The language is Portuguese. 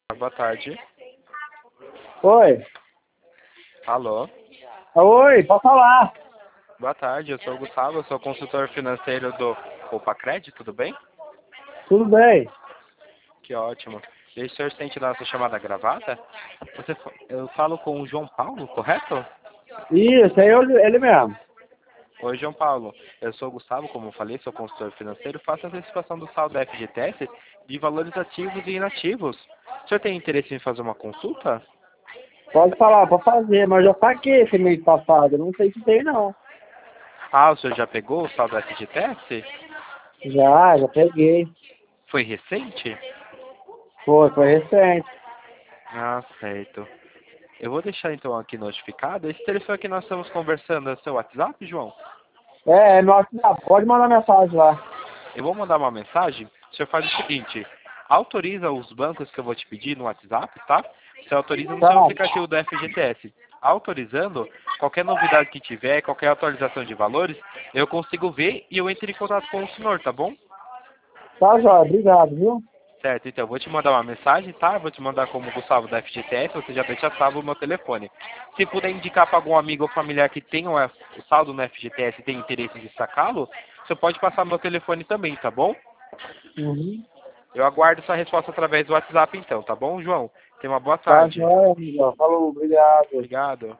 Boa tarde. Oi. Alô. Oi, pode falar. Boa tarde, eu sou o Gustavo, eu sou consultor financeiro do Oupacred, tudo bem? Tudo bem? Que ótimo. E o senhor sente nossa chamada gravada? Eu falo com o João Paulo, correto? Isso, é ele mesmo. Oi, João Paulo. Eu sou o Gustavo, como eu falei, sou consultor financeiro, faço a antecipação do saldo da FGTS de valores ativos e inativos. O senhor tem interesse em fazer uma consulta? Pode falar, pode fazer, mas eu já paguei esse mês passado, não sei se tem não. Ah, o senhor já pegou o saldo da FGTS? Já peguei. Foi recente? Foi recente. Ah, certo. Eu vou deixar então aqui notificado. Esse telefone que nós estamos conversando é o seu WhatsApp, João? É meu WhatsApp, pode mandar mensagem lá. Eu vou mandar uma mensagem. O senhor faz o seguinte: autoriza os bancos que eu vou te pedir no WhatsApp, tá? Você autoriza no Tá, seu aplicativo do FGTS. Autorizando, qualquer novidade que tiver, qualquer atualização de valores, eu consigo ver e eu entro em contato com o senhor, tá bom? tá jóia, obrigado, viu? Certo, então eu vou te mandar uma mensagem, tá? Eu vou te mandar como Gustavo da FGTS, você já deixa salvo o meu telefone. Se puder indicar para algum amigo ou familiar que tenha o saldo no FGTS e tem interesse de sacá-lo, você pode passar meu telefone também, tá bom? Uhum. Eu aguardo sua resposta através do WhatsApp então, tá bom, João? Tenha uma boa Tá tarde. jóia, amigão. Falou, obrigado. Obrigado.